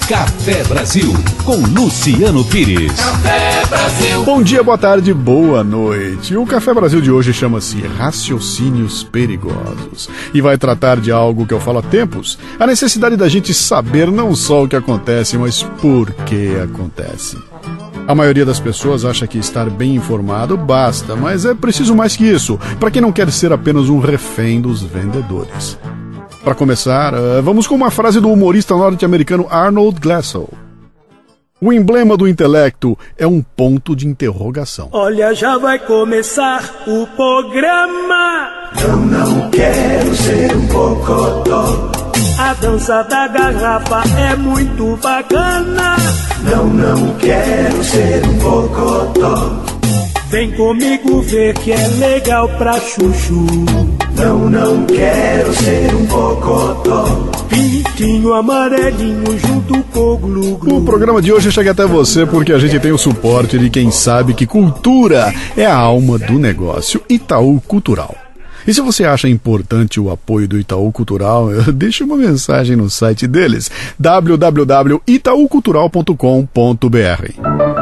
Café Brasil, com Luciano Pires. Café Brasil. Bom dia, boa tarde, boa noite. O Café Brasil de hoje chama-se Raciocínios Perigosos e vai tratar de algo que eu falo há tempos, a necessidade da gente saber não só o que acontece, mas por que acontece. A maioria das pessoas acha que estar bem informado basta, mas é preciso mais que isso, para quem não quer ser apenas um refém dos vendedores. Para começar, vamos com uma frase do humorista norte-americano Arnold Glasow. O emblema do intelecto é um ponto de interrogação. Olha, já vai começar o programa. Eu não quero ser um cocotó. A dança da garrafa é muito bacana. Não quero ser um cocotó. Vem comigo ver que é legal pra chuchu. Não quero ser um cocotó. Pintinho amarelinho junto com o glu-glu. O programa de hoje chega até você porque a gente tem o suporte de quem sabe que cultura é a alma do negócio, Itaú Cultural. E se você acha importante o apoio do Itaú Cultural, deixe uma mensagem no site deles, www.itaucultural.com.br.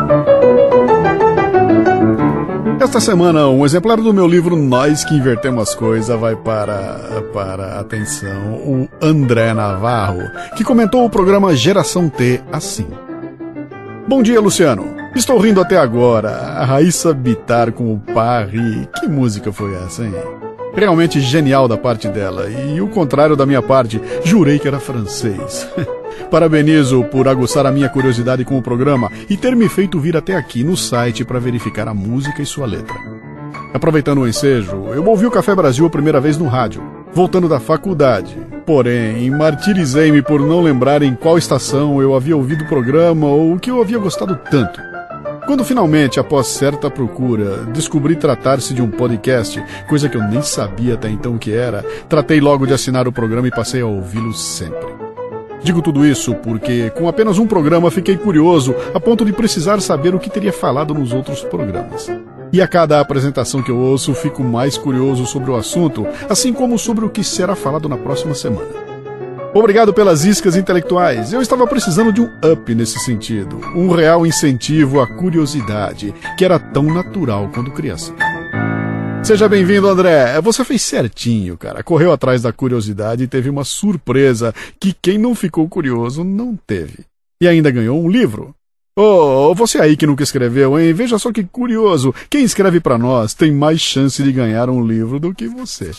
Esta semana, um exemplar do meu livro Nós que Invertemos as Coisas vai para atenção, o André Navarro, que comentou o programa Geração T assim. Bom dia, Luciano. Estou rindo até agora. A Raíssa Bittar com o Parry. Que música foi essa, hein? Realmente genial da parte dela, e o contrário da minha parte, jurei que era francês. Parabenizo por aguçar a minha curiosidade com o programa e ter me feito vir até aqui no site para verificar a música e sua letra. Aproveitando o ensejo, eu ouvi o Café Brasil a primeira vez no rádio, voltando da faculdade. Porém, martirizei-me por não lembrar em qual estação eu havia ouvido o programa ou o que eu havia gostado tanto. Quando finalmente, após certa procura, descobri tratar-se de um podcast, coisa que eu nem sabia até então o que era, tratei logo de assinar o programa e passei a ouvi-lo sempre. Digo tudo isso porque, com apenas um programa, fiquei curioso a ponto de precisar saber o que teria falado nos outros programas. E a cada apresentação que eu ouço, fico mais curioso sobre o assunto, assim como sobre o que será falado na próxima semana. Obrigado pelas iscas intelectuais. Eu estava precisando de um up nesse sentido. Um real incentivo à curiosidade, que era tão natural quando criança. Seja bem-vindo, André. Você fez certinho, cara. Correu atrás da curiosidade e teve uma surpresa que quem não ficou curioso não teve. E ainda ganhou um livro. Oh, você aí que nunca escreveu, hein? Veja só que curioso. Quem escreve pra nós tem mais chance de ganhar um livro do que você.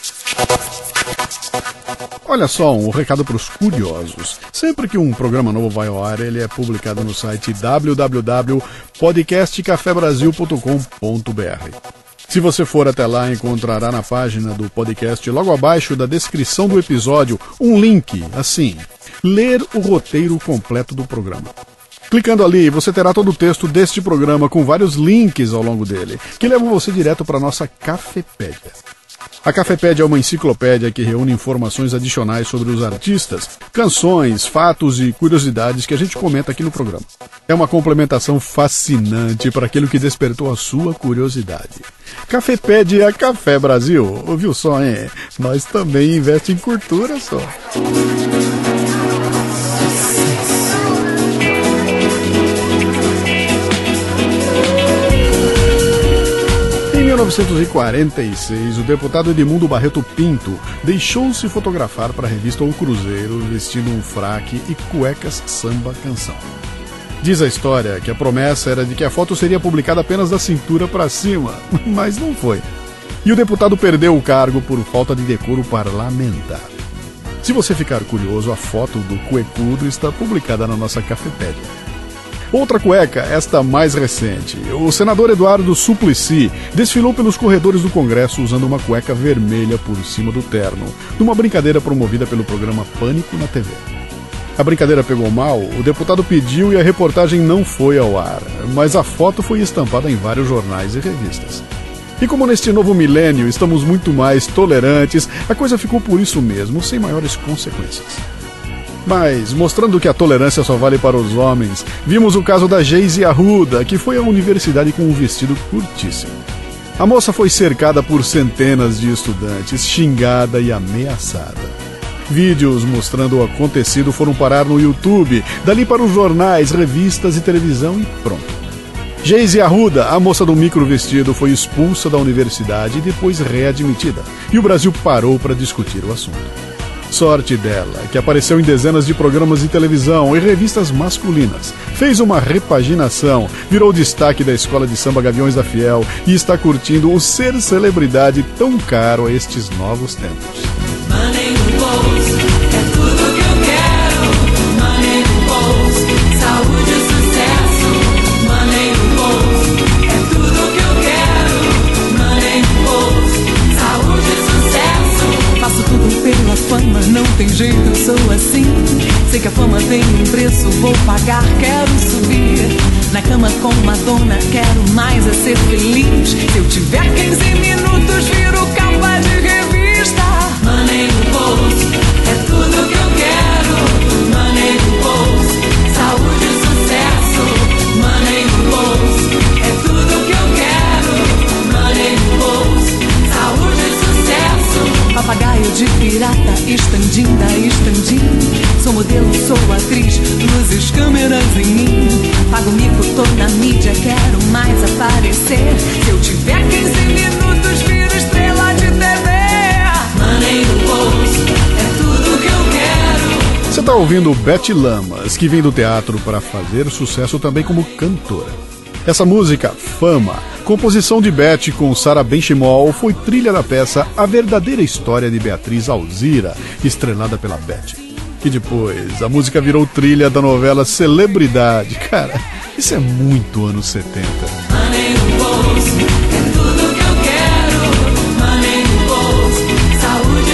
Olha só, um recado para os curiosos. Sempre que um programa novo vai ao ar, ele é publicado no site www.podcastcafebrasil.com.br. Se você for até lá, encontrará na página do podcast, logo abaixo da descrição do episódio, um link, assim, ler o roteiro completo do programa. Clicando ali, você terá todo o texto deste programa com vários links ao longo dele, que levam você direto para a nossa Cafepédia. A Cafepédia é uma enciclopédia que reúne informações adicionais sobre os artistas, canções, fatos e curiosidades que a gente comenta aqui no programa. É uma complementação fascinante para aquilo que despertou a sua curiosidade. Cafepédia Café Brasil, ouviu só, hein? Nós também investimos em cultura só. Em 1946, o deputado Edmundo Barreto Pinto deixou-se fotografar para a revista O Cruzeiro vestindo um fraque e cuecas samba canção. Diz a história que a promessa era de que a foto seria publicada apenas da cintura para cima, mas não foi. E o deputado perdeu o cargo por falta de decoro parlamentar. Se você ficar curioso, a foto do cuecudo está publicada na nossa Cafepédia. Outra cueca, esta mais recente. O senador Eduardo Suplicy desfilou pelos corredores do Congresso usando uma cueca vermelha por cima do terno, numa brincadeira promovida pelo programa Pânico na TV. A brincadeira pegou mal, o deputado pediu e a reportagem não foi ao ar, mas a foto foi estampada em vários jornais e revistas. E como neste novo milênio estamos muito mais tolerantes, a coisa ficou por isso mesmo, sem maiores consequências. Mas, mostrando que a tolerância só vale para os homens, vimos o caso da Geise Arruda, que foi à universidade com um vestido curtíssimo. A moça foi cercada por centenas de estudantes, xingada e ameaçada. Vídeos mostrando o acontecido foram parar no YouTube, dali para os jornais, revistas e televisão e pronto. Geise Arruda, a moça do microvestido, foi expulsa da universidade e depois readmitida, e o Brasil parou para discutir o assunto. Sorte dela, que apareceu em dezenas de programas de televisão e revistas masculinas, fez uma repaginação, virou destaque da escola de samba Gaviões da Fiel e está curtindo o ser celebridade tão caro a estes novos tempos. Money no bolso, é tudo que eu quero. Money no bolso, saúde e sucesso. Money no bolso, é tudo que eu quero. Money no bolso, saúde e sucesso. Faço tudo pela fama, não tem jeito, eu sou assim. Sei que a fama tem um preço, vou pagar, quero subir. Na cama com Madonna, quero mais é ser feliz. Se eu tiver 15 minutos, viro capa de revista. Money no bolso, é tudo que eu quero. Money no bolso, saúde e sucesso. Money no bolso, é tudo que eu quero. Money no bolso, saúde e sucesso. Papagaio de pirata, estandim da estandim. Sou modelo, sou atriz, luzes, câmeras em mim. Pago mico, tô na mídia, quero mais aparecer. Se eu tiver 15 minutos, viro estrela de TV. Money no bolso, é tudo que eu quero. Você tá ouvindo Beth Lamas, que vem do teatro para fazer sucesso também como cantora. Essa música, Fama, composição de Beth com Sarah Benchimol, foi trilha da peça A Verdadeira História de Beatriz Alzira, estrelada pela Beth. E depois, a música virou trilha da novela Celebridade. Cara, isso é muito anos 70. Money no bolso, é tudo que eu quero. Money no bolso, saúde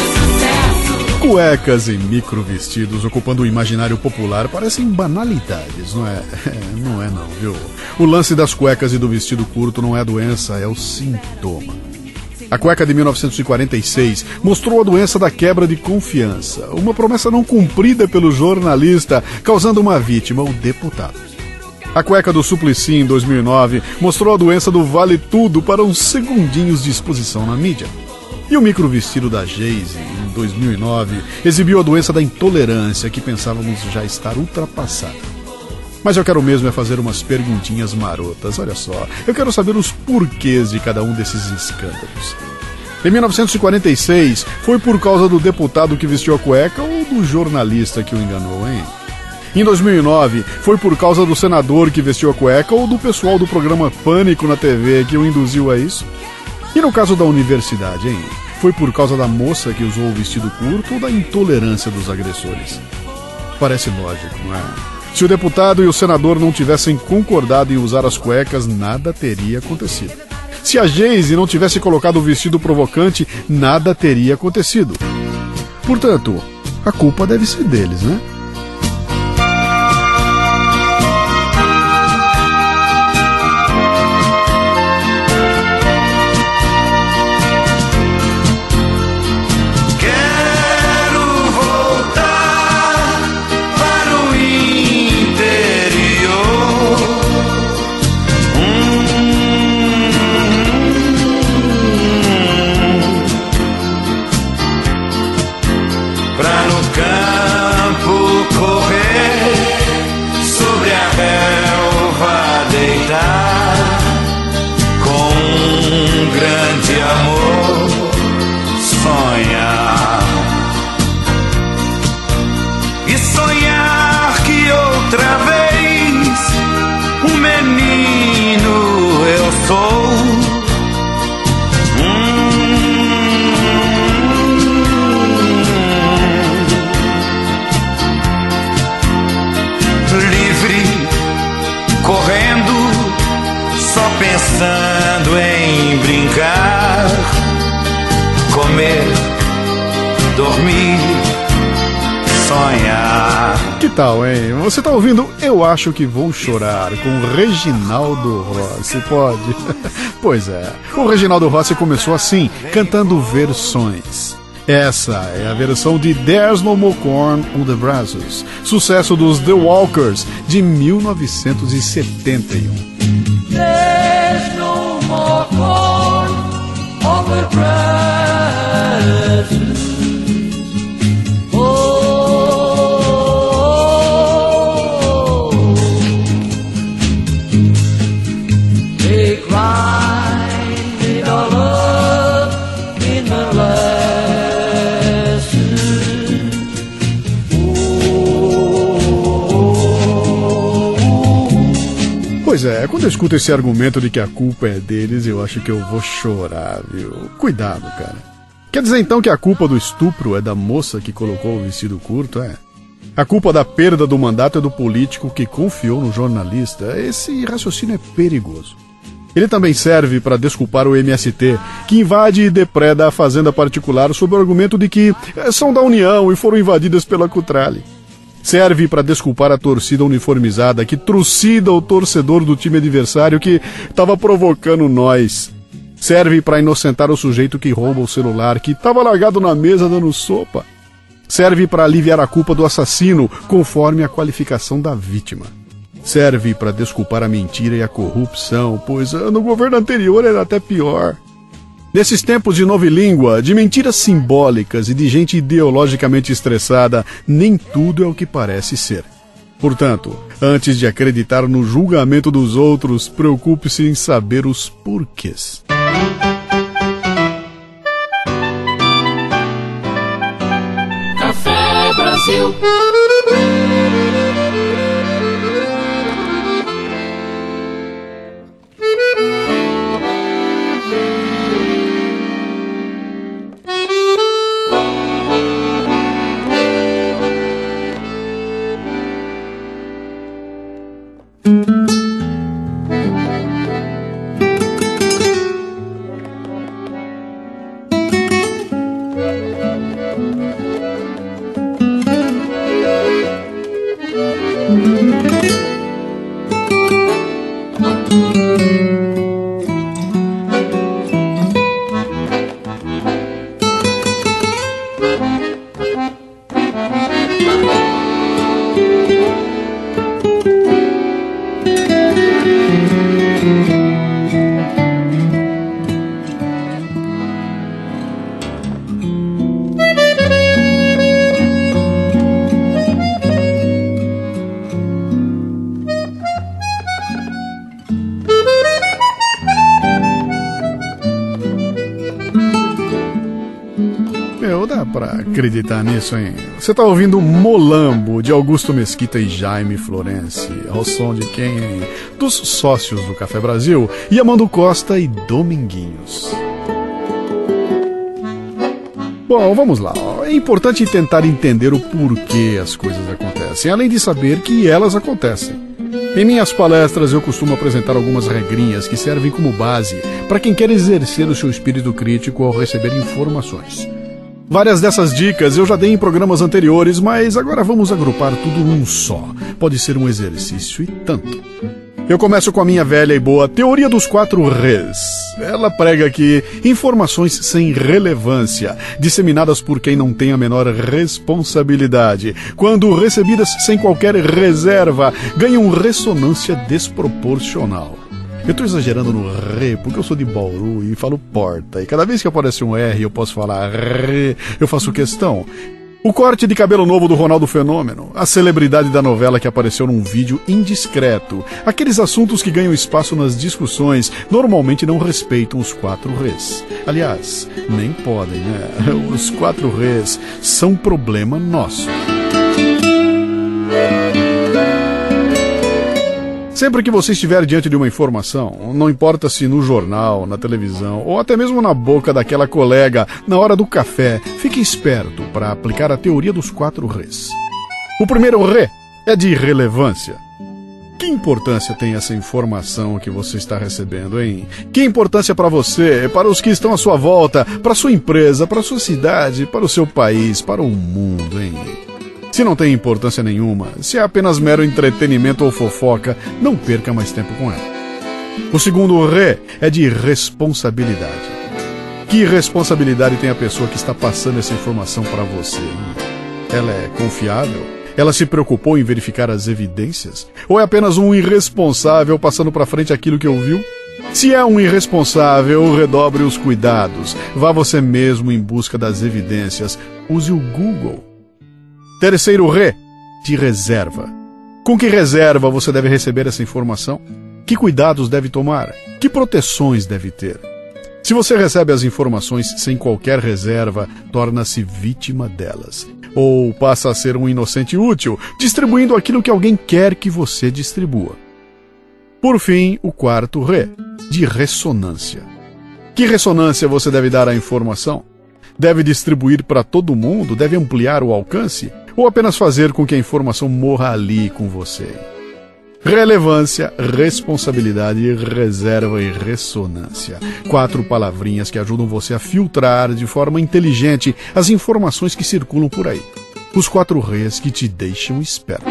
e sucesso. Cuecas e microvestidos ocupando o imaginário popular parecem banalidades, não é? Não é não, viu? O lance das cuecas e do vestido curto não é a doença, é o sintoma. A cueca de 1946 mostrou a doença da quebra de confiança, uma promessa não cumprida pelo jornalista, causando uma vítima, o deputado. A cueca do Suplicy, em 2009, mostrou a doença do vale tudo para uns segundinhos de exposição na mídia. E o microvestido da Geise, em 2009, exibiu a doença da intolerância, que pensávamos já estar ultrapassada. Mas eu quero mesmo é fazer umas perguntinhas marotas, olha só. Eu quero saber os porquês de cada um desses escândalos. Em 1946, foi por causa do deputado que vestiu a cueca ou do jornalista que o enganou, hein? Em 2009, foi por causa do senador que vestiu a cueca ou do pessoal do programa Pânico na TV que o induziu a isso? E no caso da universidade, hein? Foi por causa da moça que usou o vestido curto ou da intolerância dos agressores? Parece lógico, não é? Se o deputado e o senador não tivessem concordado em usar as cuecas, nada teria acontecido. Se a Geise não tivesse colocado o vestido provocante, nada teria acontecido. Portanto, a culpa deve ser deles, né? Pensando em brincar, comer, dormir, sonhar. Que tal, hein? Você tá ouvindo Eu Acho Que Vou Chorar com Reginaldo Rossi, pode? Pois é, o Reginaldo Rossi começou assim, cantando versões. Essa é a versão de There's No More Corn on the Brazos, sucesso dos The Walkers de 1971. There's no more corn on the brazos. Oh, Pois é, quando eu escuto esse argumento de que a culpa é deles, eu acho que eu vou chorar, viu? Cuidado, cara. Quer dizer então que a culpa do estupro é da moça que colocou o vestido curto, é? A culpa da perda do mandato é do político que confiou no jornalista. Esse raciocínio é perigoso. Ele também serve para desculpar o MST, que invade e depreda a fazenda particular sob o argumento de que são da União e foram invadidas pela Cutrale. Serve para desculpar a torcida uniformizada que trucida o torcedor do time adversário que estava provocando nós. Serve para inocentar o sujeito que rouba o celular, que estava largado na mesa dando sopa. Serve para aliviar a culpa do assassino, conforme a qualificação da vítima. Serve para desculpar a mentira e a corrupção, pois no governo anterior era até pior. Nesses tempos de novilíngua, de mentiras simbólicas e de gente ideologicamente estressada, nem tudo é o que parece ser. Portanto, antes de acreditar no julgamento dos outros, preocupe-se em saber os porquês. Café Brasil. Dá pra acreditar nisso, hein? Você tá ouvindo Molambo, de Augusto Mesquita e Jaime Florence, ao som de quem, hein? Dos sócios do Café Brasil, Amando Costa e Dominguinhos. Bom, vamos lá. É importante tentar entender o porquê as coisas acontecem, além de saber que elas acontecem. Em minhas palestras eu costumo apresentar algumas regrinhas que servem como base para quem quer exercer o seu espírito crítico ao receber informações. Várias dessas dicas eu já dei em programas anteriores, mas agora vamos agrupar tudo num só. Pode ser um exercício e tanto. Eu começo com a minha velha e boa teoria dos 4 R's. Ela prega que informações sem relevância, disseminadas por quem não tem a menor responsabilidade, quando recebidas sem qualquer reserva, ganham ressonância desproporcional. Eu estou exagerando no re, porque eu sou de Bauru e falo porta, e cada vez que aparece um R eu posso falar re, eu faço questão. O corte de cabelo novo do Ronaldo Fenômeno, a celebridade da novela que apareceu num vídeo indiscreto, aqueles assuntos que ganham espaço nas discussões normalmente não respeitam os 4 R's. Aliás, nem podem, né? Os 4 R's são problema nosso. Sempre que você estiver diante de uma informação, não importa se no jornal, na televisão ou até mesmo na boca daquela colega na hora do café, fique esperto para aplicar a teoria dos 4 R's. O primeiro R é de relevância. Que importância tem essa informação que você está recebendo, hein? Que importância para você, para os que estão à sua volta, para a sua empresa, para a sua cidade, para o seu país, para o mundo, hein? Se não tem importância nenhuma, se é apenas mero entretenimento ou fofoca, não perca mais tempo com ela. O segundo R é de responsabilidade. Que responsabilidade tem a pessoa que está passando essa informação para você? Ela é confiável? Ela se preocupou em verificar as evidências? Ou é apenas um irresponsável passando para frente aquilo que ouviu? Se é um irresponsável, redobre os cuidados. Vá você mesmo em busca das evidências. Use o Google. Terceiro R, de reserva. Com que reserva você deve receber essa informação? Que cuidados deve tomar? Que proteções deve ter? Se você recebe as informações sem qualquer reserva, torna-se vítima delas. Ou passa a ser um inocente útil, distribuindo aquilo que alguém quer que você distribua. Por fim, o quarto Rê, de ressonância. Que ressonância você deve dar à informação? Deve distribuir para todo mundo? Deve ampliar o alcance? Ou apenas fazer com que a informação morra ali com você? Relevância, responsabilidade, reserva e ressonância. 4 palavrinhas que ajudam você a filtrar de forma inteligente as informações que circulam por aí. Os 4 Rês que te deixam esperto.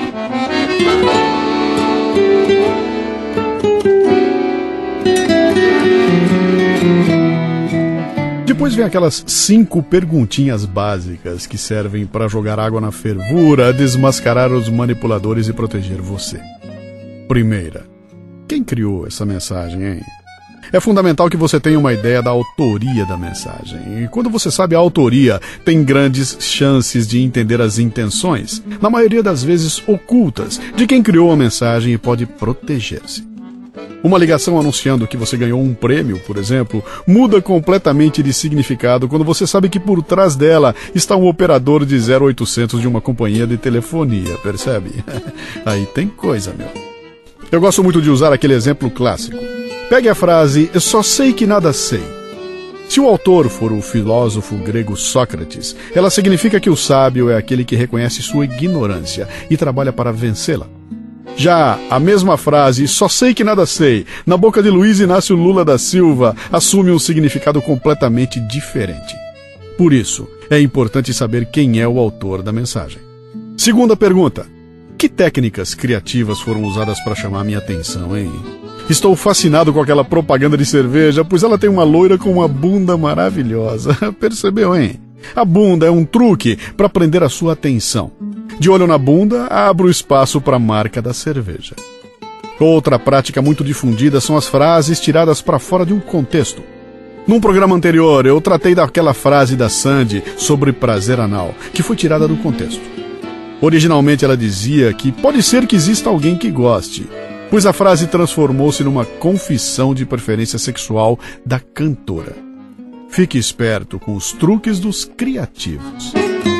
Depois vem aquelas 5 perguntinhas básicas que servem para jogar água na fervura, desmascarar os manipuladores e proteger você. Primeira, quem criou essa mensagem, hein? É fundamental que você tenha uma ideia da autoria da mensagem. E quando você sabe a autoria, tem grandes chances de entender as intenções, na maioria das vezes ocultas, de quem criou a mensagem e pode proteger-se. Uma ligação anunciando que você ganhou um prêmio, por exemplo, muda completamente de significado quando você sabe que por trás dela está um operador de 0800 de uma companhia de telefonia, percebe? Aí tem coisa, meu. Eu gosto muito de usar aquele exemplo clássico. Pegue a frase, eu só sei que nada sei. Se o autor for o filósofo grego Sócrates, ela significa que o sábio é aquele que reconhece sua ignorância e trabalha para vencê-la. Já a mesma frase, só sei que nada sei, na boca de Luiz Inácio Lula da Silva, assume um significado completamente diferente. Por isso, é importante saber quem é o autor da mensagem. Segunda pergunta. Que técnicas criativas foram usadas para chamar minha atenção, hein? Estou fascinado com aquela propaganda de cerveja, pois ela tem uma loira com uma bunda maravilhosa. Percebeu, hein? A bunda é um truque para prender a sua atenção. De olho na bunda, abra o espaço para a marca da cerveja. Outra prática muito difundida são as frases tiradas para fora de um contexto. Num programa anterior, eu tratei daquela frase da Sandy sobre prazer anal, que foi tirada do contexto. Originalmente ela dizia que pode ser que exista alguém que goste, pois a frase transformou-se numa confissão de preferência sexual da cantora. Fique esperto com os truques dos criativos.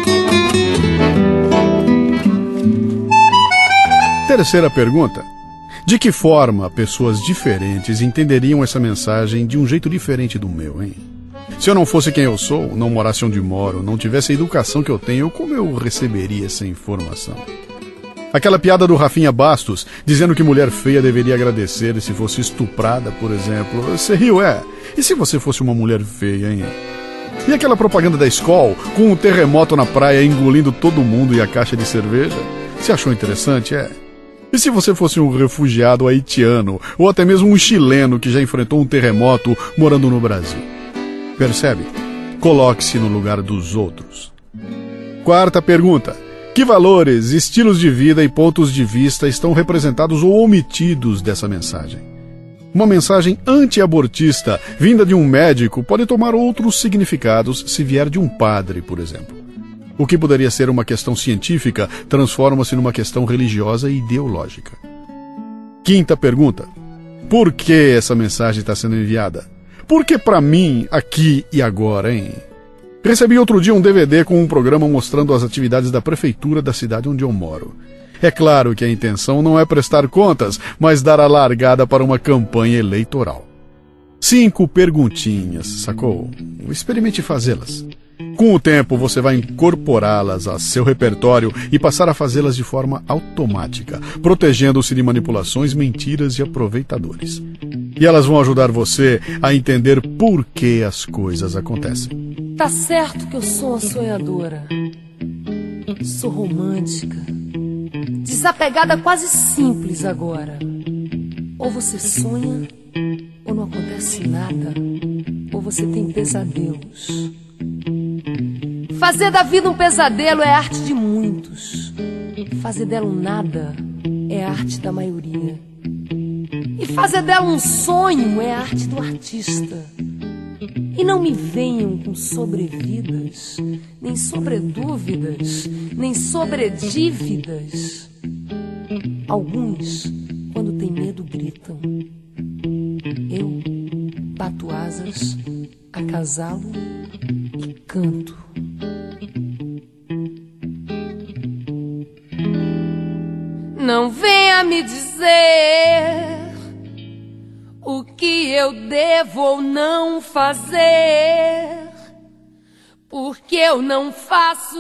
Terceira pergunta. De que forma pessoas diferentes entenderiam essa mensagem de um jeito diferente do meu, hein? Se eu não fosse quem eu sou, não morasse onde moro, não tivesse a educação que eu tenho, como eu receberia essa informação? Aquela piada do Rafinha Bastos, dizendo que mulher feia deveria agradecer se fosse estuprada, por exemplo. Você riu, é? E se você fosse uma mulher feia, hein? E aquela propaganda da Skol, com um terremoto na praia engolindo todo mundo e a caixa de cerveja? Você achou interessante, é? E se você fosse um refugiado haitiano, ou até mesmo um chileno que já enfrentou um terremoto morando no Brasil? Percebe? Coloque-se no lugar dos outros. Quarta pergunta. Que valores, estilos de vida e pontos de vista estão representados ou omitidos dessa mensagem? Uma mensagem anti-abortista vinda de um médico pode tomar outros significados se vier de um padre, por exemplo. O que poderia ser uma questão científica transforma-se numa questão religiosa e ideológica. Quinta pergunta. Por que essa mensagem está sendo enviada? Por que para mim, aqui e agora, hein? Recebi outro dia um DVD com um programa mostrando as atividades da prefeitura da cidade onde eu moro. É claro que a intenção não é prestar contas, mas dar a largada para uma campanha eleitoral. 5 perguntinhas, sacou? Experimente fazê-las. Com o tempo, você vai incorporá-las a seu repertório e passar a fazê-las de forma automática, protegendo-se de manipulações, mentiras e aproveitadores. E elas vão ajudar você a entender por que as coisas acontecem. Tá certo que eu sou uma sonhadora. Sou romântica. Desapegada, quase simples agora. Ou você sonha, ou não acontece nada, ou você tem pesadelos. Fazer da vida um pesadelo é arte de muitos. Fazer dela um nada é arte da maioria. E fazer dela um sonho é arte do artista. E não me venham com sobrevidas, nem sobredúvidas, nem sobredívidas. Alguns, quando tem medo, gritam. Eu bato asas, acasalo e canto. Não venha me dizer eu devo ou não fazer, porque eu não faço,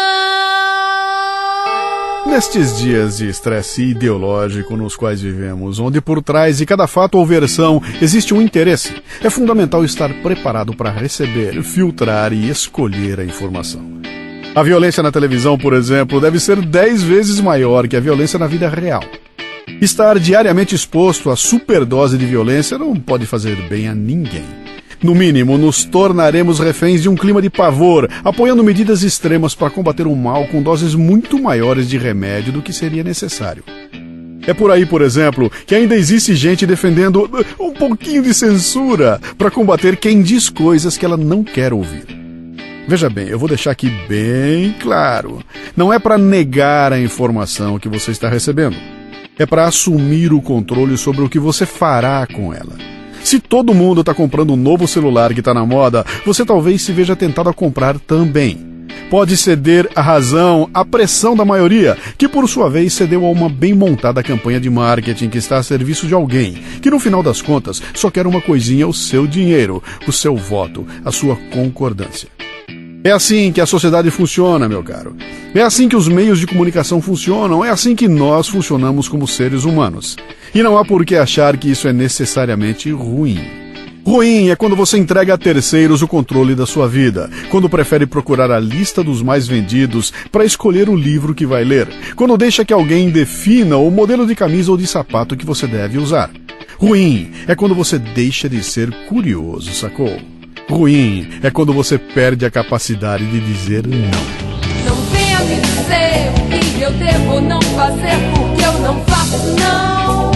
não. Nestes dias de estresse ideológico nos quais vivemos, onde por trás de cada fato ou versão existe um interesse, é fundamental estar preparado para receber, filtrar e escolher a informação. A violência na televisão, por exemplo, deve ser 10 vezes maior que a violência na vida real. Estar diariamente exposto à superdose de violência não pode fazer bem a ninguém. No mínimo, nos tornaremos reféns de um clima de pavor, apoiando medidas extremas para combater o mal com doses muito maiores de remédio do que seria necessário. É por aí, por exemplo, que ainda existe gente defendendo um pouquinho de censura para combater quem diz coisas que ela não quer ouvir. Veja bem, eu vou deixar aqui bem claro. Não é para negar a informação que você está recebendo. É para assumir o controle sobre o que você fará com ela. Se todo mundo está comprando um novo celular que está na moda, você talvez se veja tentado a comprar também. Pode ceder à razão, à pressão da maioria, que por sua vez cedeu a uma bem montada campanha de marketing que está a serviço de alguém, que no final das contas só quer uma coisinha: o seu dinheiro, o seu voto, a sua concordância. É assim que a sociedade funciona, meu caro. É assim que os meios de comunicação funcionam, é assim que nós funcionamos como seres humanos. E não há por que achar que isso é necessariamente ruim. Ruim é quando você entrega a terceiros o controle da sua vida, quando prefere procurar a lista dos mais vendidos para escolher o livro que vai ler, quando deixa que alguém defina o modelo de camisa ou de sapato que você deve usar. Ruim é quando você deixa de ser curioso, sacou? Ruim é quando você perde a capacidade de dizer não. Não venha me dizer o que eu devo ou não fazer, porque eu não faço, não.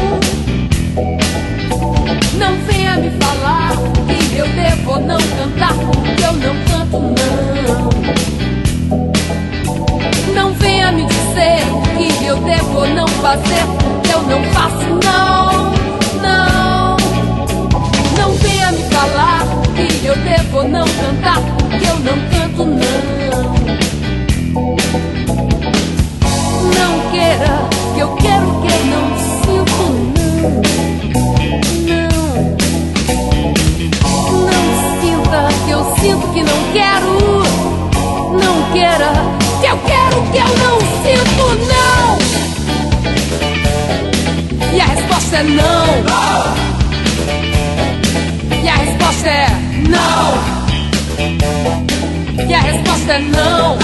Não venha me falar o que eu devo ou não cantar, porque eu não canto, não. Não venha me dizer o que eu devo ou não fazer, porque eu não faço, não, não. Não venha me falar o que eu devo ou não cantar, porque eu não canto, não. Não queira que eu quero o que eu não sinto, não. Não sinta que eu sinto que não quero. Não queira que eu quero o que eu não sinto, não. E a resposta é não. E a resposta é não. E a resposta é não.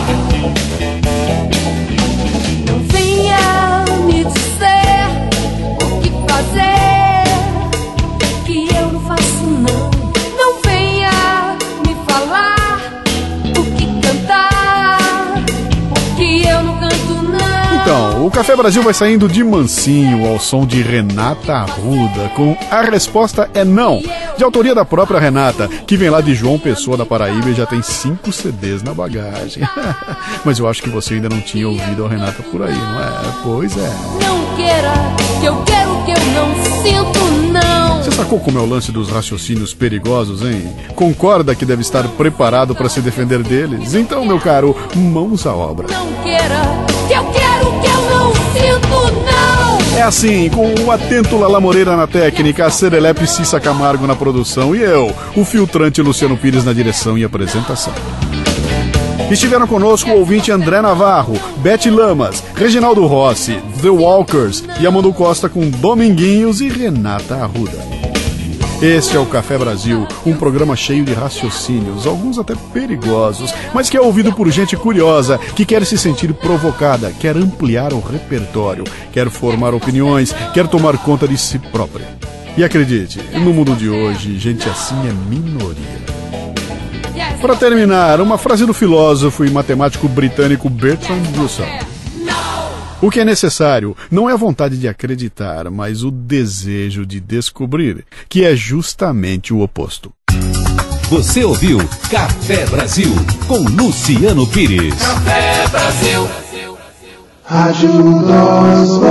Não venha me dizer o que fazer, que eu não faço, não. Não venha me falar o que cantar, que eu não canto, não. Então, o Café Brasil vai saindo de mansinho ao som de Renata Arruda com A Resposta é Não, de autoria da própria Renata, que vem lá de João Pessoa, da Paraíba, e já tem 5 CDs na bagagem. Mas eu acho que você ainda não tinha ouvido a Renata por aí, não é? Pois é. Não queira que eu quero o que eu não sinto, não. Você sacou como é o lance dos raciocínios perigosos, hein? Concorda que deve estar preparado para se defender deles? Então, meu caro, mãos à obra. Não queira que eu quero o que eu não sinto, não. É assim, com o atento Lala Moreira na técnica, a Serelepe Cissa Camargo na produção e eu, o filtrante Luciano Pires na direção e apresentação. Estiveram conosco o ouvinte André Navarro, Bete Lamas, Reginaldo Rossi, The Walkers, Yamandu Costa com Dominguinhos e Renata Arruda. Este é o Café Brasil, um programa cheio de raciocínios, alguns até perigosos, mas que é ouvido por gente curiosa, que quer se sentir provocada, quer ampliar o repertório, quer formar opiniões, quer tomar conta de si própria. E acredite, no mundo de hoje, gente assim é minoria. Para terminar, uma frase do filósofo e matemático britânico Bertrand Russell. O que é necessário não é a vontade de acreditar, mas o desejo de descobrir, que é justamente o oposto. Você ouviu Café Brasil com Luciano Pires. Café Brasil. Rádio Nós.